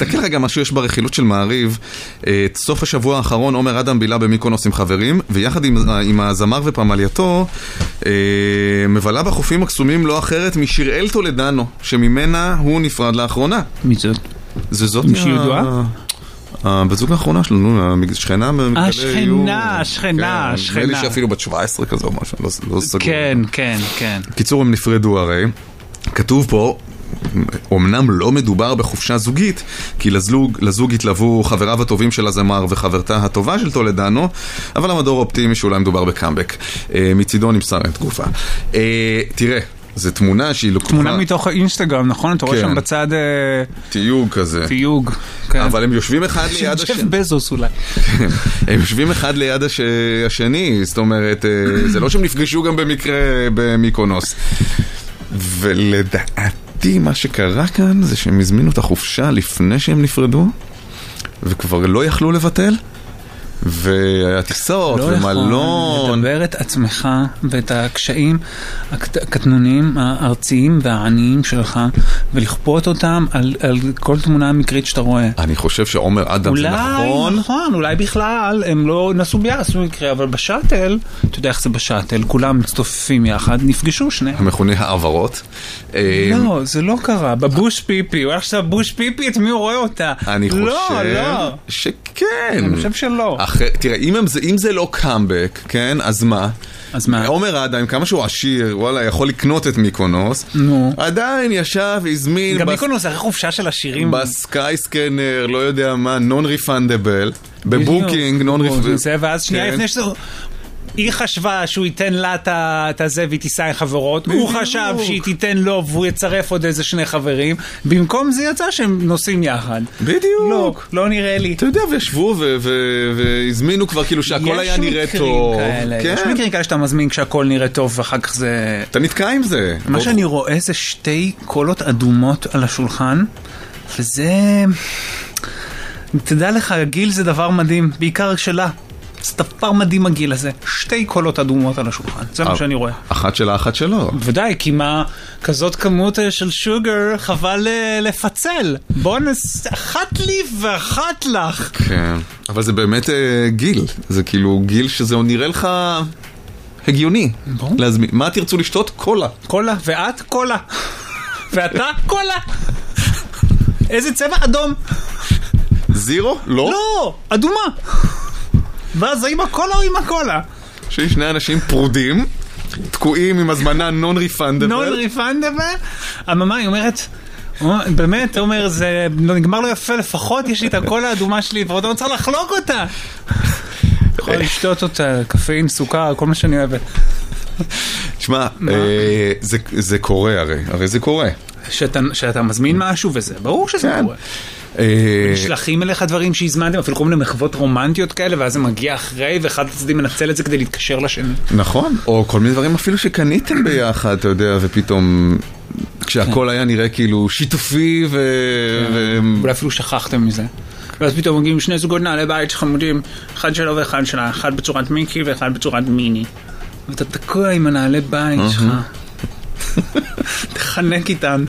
תסתכל רגע מה שיש ברכילות של מעריב. את סוף השבוע האחרון עומר אדם בילה במיקונוס עם חברים, ויחד עם הזמר ופמלייתו מבלה בחופים הקסומים לא אחרת משיראל טולדנו, שממנה הוא נפרד לאחרונה. מי זאת? זאת מישהי ידועה? בזוג האחרונה שלנו, שכנה שכנה. נראה לי שאפילו בת 17 כזה או משהו, לא סגור. כן. קיצור, הם נפרדו הרי. כתוב פה, אמנם לא מדובר בחופשה זוגית, כי לזוג התלוו חבריו הטובים של הזמר וחברתה הטובה של טולדנו, אבל המדור אופטימי שאולי מדובר בקאמבק. מצידו נמסר את תגובה. תראה, זו תמונה שהיא לוקחה... תמונה מתוך האינסטגרם, נכון? אתה רואה שם בצד... תיוג כזה. תיוג, כן. אבל הם יושבים אחד ליד השני. ג'ף בזוס אולי. הם יושבים אחד ליד השני, זאת אומרת, זה לא שהם נפגשו גם במקרה במיקונוס. ולדעתי מה שקרה כאן זה שהם הזמינו את החופשה לפני שהם נפרדו, וכבר לא יכלו לבטל. והטיסות ומלון. לא יכול לדבר את עצמך ואת הקשיים הקטנוניים הארציים והעניים שלך ולכפות אותם על כל תמונה מקרית שאתה רואה. אני חושב שעומר אדם זה נכון. אולי בכלל הם לא נסו ביחד מקרה, אבל בשאטל, אתה יודע איך זה בשאטל, כולם מצטופפים יחד, נפגשו שניהם. המכונה העברות. לא, זה לא קרה. בבוש פיפי, הוא עכשיו בוש פיפי, את מי הוא רואה אותה? אני חושב שכן. אני חושב שלא. תראה, אם זה לא קאמבק, כן, אז מה? עומר אדם, כמה שהוא עשיר, וואלה, יכול לקנות את מיקונוס. עדיין ישב, הזמין... גם מיקונוס, אחרי חופשה של השירים. בסקאי סקנר, לא יודע מה, non-refundable. בבוקינג, non-refundable. ואז שנייה לפני שזה... היא חשבה שהוא ייתן לה את הזה והיא תיסע עם חברות, הוא חשב שהיא תיתן לו והוא יצרף עוד איזה שני חברים, במקום זה יצא שהם נוסעים יחד. בדיוק. לא נראה לי. אתה יודע, וישבו והזמינו כבר כאילו שהכל היה נראה טוב. יש מקרים כאלה שאתה מזמין כשהכל נראה טוב ואחר כך זה... אתה נתקע עם זה. מה שאני רואה זה שתי קולות אדומות על השולחן, וזה... תדע לך, גיל זה דבר מדהים, בעיקר שלה. זה דבר מדהים הגיל הזה. שתי קולות אדומות על השולחן. זה מה שאני רואה. אחת שלה, אחת שלו. ודאי, כי מה כזאת כמות של שוגר חבל לפצל. בוא אחת לי ואחת לך. כן. אבל זה באמת גיל. זה כאילו גיל שזה נראה לך הגיוני. להזמין. מה תרצו לשתות? קולה. קולה. ואת קולה. ואתה קולה. איזה צבע? אדום. זירו? לא. לא, אדומה. ואז עם הקולה או עם הקולה? שיש שני אנשים פרודים, תקועים עם הזמנה non-refundable. non-refundable? הממה היא אומרת, באמת, אומר, זה נגמר לו יפה, לפחות יש לי את הקולה האדומה שלי, ועוד אני צריך לחלוק אותה. יכול לשתות אותה, קפאין, סוכר, כל מה שאני אוהבת. תשמע, זה קורה הרי זה קורה. שאתה מזמין משהו וזה, ברור שזה קורה. נשלחים אליך דברים שהזמנתם, אפילו כל מיני מחוות רומנטיות כאלה, ואז זה מגיע אחרי, ואחד הצדדים מנצל את זה כדי להתקשר לשני. נכון, או כל מיני דברים אפילו שקניתם ביחד, אתה יודע, ופתאום כשהכל היה נראה כאילו שיתופי אולי אפילו שכחתם מזה. ואז פתאום מגיעים שני זוגות נעלי בית שחמודים, אחד שלו ואחד שלה, אחד בצורת מיקי ואחד בצורת מיני. ואתה תקוע עם הנעלי בית שלך. תחנק איתן.